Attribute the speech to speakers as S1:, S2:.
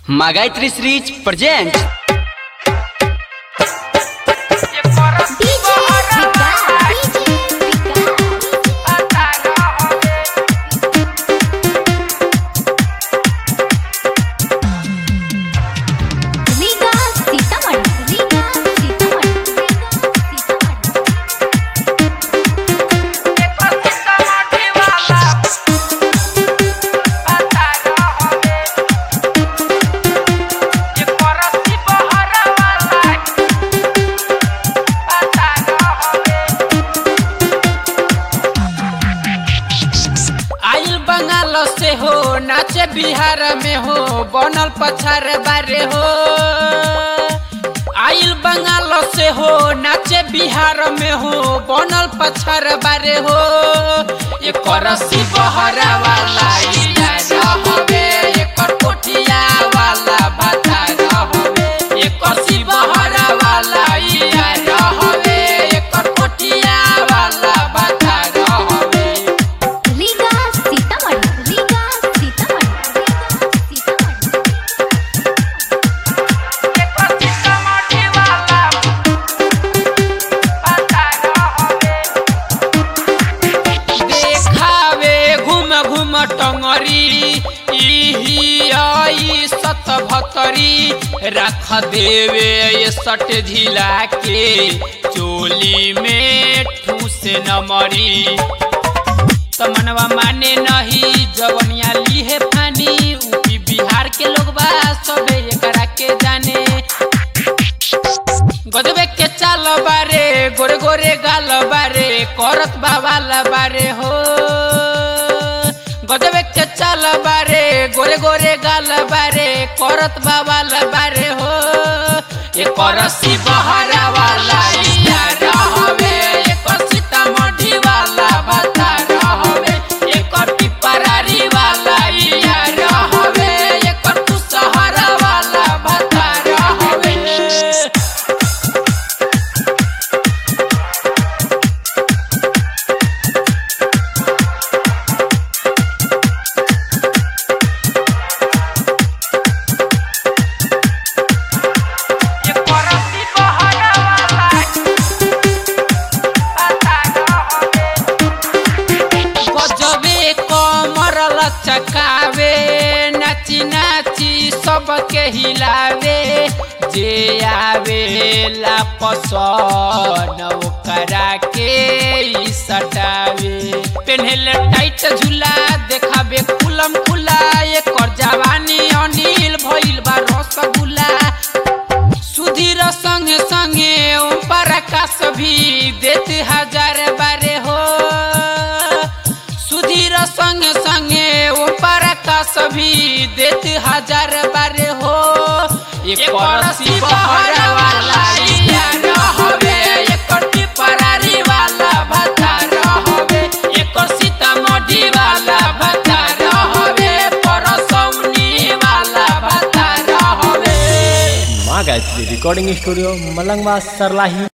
S1: Magaitri Series present
S2: से हो नाचे बिहार में हो बनल पछार बारे हो। आइल बंगाल से हो नाचे बिहार में हो बनल पछार बारे हो। ये करसी बहरा वाला हवे ये कोठिया वाला बता हवे ये करसी बहरा वाला हवे ये कोठिया वाला बता सत भतरी रख देवे ये सट झिला के चोली में ठूस न मरी तमनवा माने नहीं जवनिया ली है फानी यूपी बिहार के लोग बा सबे एकरा के जाने गजबे के चाल बारे गोरे गोरे गाल बारे करत बाबाल बारे हो। गजबे के चाल बारे गोरे गोरे गाल बारे करत बाबाल बारे हो। ये करसी बहरा वाला हवे ये सीतामढ़ी वाला बता हवे ये टिपरारी वाला हवे ये कुशहरा वाला बता हवे। चकावे नाची नाची सबके हिलावे जे आवे ला पसंद ओकरा के सटावे पेन्हले टाइट झूला देखावे खुलम खुला एकर जवानी अनिल भइल बा रसगुल्ला सुधीर संगे संगे ओम प्रकाश भी देते हजार बारे हो। सुधीर संगे संगे ओम प्रकाश भी देते हजार बारे हो। ये करसी बहरा वाला हवे ये टिपरारी वाला बता हवे ये सीतामढ़ी वाला बता हवे परसौनी वाला बता हवे।
S3: माँ गायत्री रिकॉर्डिंग स्टूडियो मलंगवा सरलाही।